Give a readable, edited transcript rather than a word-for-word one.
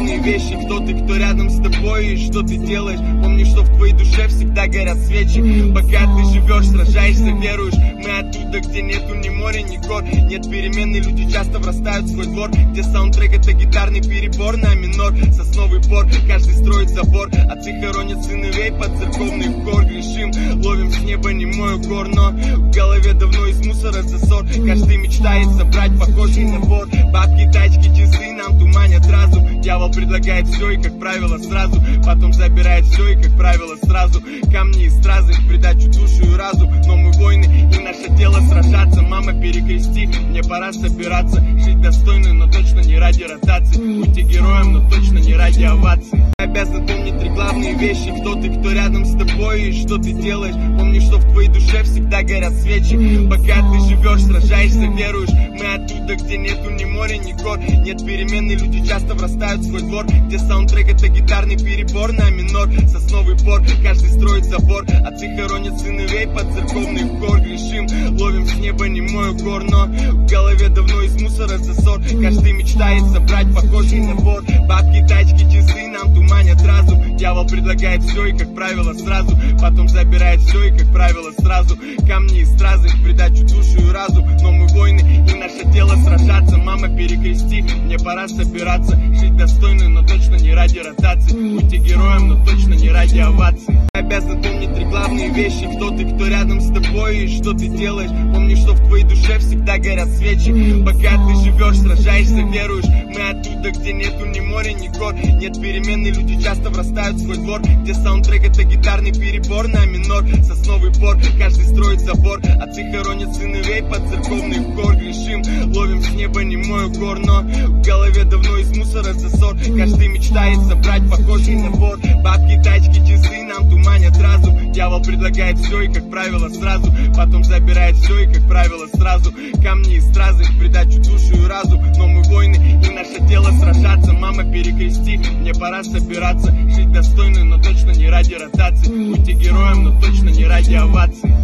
главные вещи: кто ты, кто рядом с тобой и что ты делаешь. Помни, что в твоей душе всегда горят свечи. Пока ты живешь, сражаешься, веруешь. Мы оттуда, где нету ни моря, ни гор. Нет перемен, и люди часто врастают в свой двор, где саундтрек — это гитарный перебор на минор. Сосновый бор, каждый строит забор. Отцы хоронят сыновей под церковный хор. Грешим, ловим с неба немой укор, но в голове давно из мусора засор. Каждый мечтает собрать похожий набор. Бабки, тачки, часы нам туманят разум. Дьявол предлагает все и, как правило, сразу. Потом забирает все и, как правило, сразу. Камни и стразы в придачу душу и разум. Но мы воины, и наше дело сражаться. Мама, перекрести, мне пора собираться. Жить достойно, но точно не ради ротации. Будьте героем, но точно не ради оваций. Обязан помнить три главные вещи: кто ты, кто рядом с тобой и что ты делаешь. Помни, что в твоей душе всегда горят свечи. Пока ты живешь, сражаешься, веруешь. Мы оттуда, где нету ни моря, ни гор. Нет перемен, и люди часто врастают в свой двор, где саундтрек — это гитарный перебор на минор. Сосновый бор, каждый строит забор. Отцы хоронят сыновей под церковный хор. Грешим, ловим с неба немой укор, но в голове давно из мусора засор. Каждый мечтает собрать похожий набор. Бабки, тачки, часы нам туманят разум. Дьявол предлагает все и, как правило, сразу. Потом забирает все и, как правило, сразу. Камни и стразы в придачу душу и разум. Но мы воины, и наше дело сражаться. Мама, перекрести, мне пора собираться. Жить достойно, но точно не ради ротации. Будьте героем, но точно не ради оваций. Обязан помнить три главные вещи: кто ты, кто рядом с тобой и что ты делаешь. Помни, что в твоей душе всегда горят свечи. Пока ты живешь, сражаешься, веруешь. Мы оттуда, где нету ни моря, ни гор. Нет перемен, и люди часто врастают в свой двор, где саундтрек — это гитарный перебор на минор. Сосновый бор, каждый строит забор. Отцы хоронят сыновей под церковный хор. Грешим, ловим с неба немой укор, но в голове давно из мусора засор. Каждый мечтает собрать похожий набор. Бабки, тачки, часы нам туманят разум. Дьявол предлагает все и, как правило, сразу. Потом забирает все и, как правило, сразу. Камни и стразы в придачу душу и разум. Но мы воины, и наше дело сражаться. Мама, перекрести, мне пора собираться. Жить достойно, но точно не ради ротации. Будьте героем, но точно не ради оваций.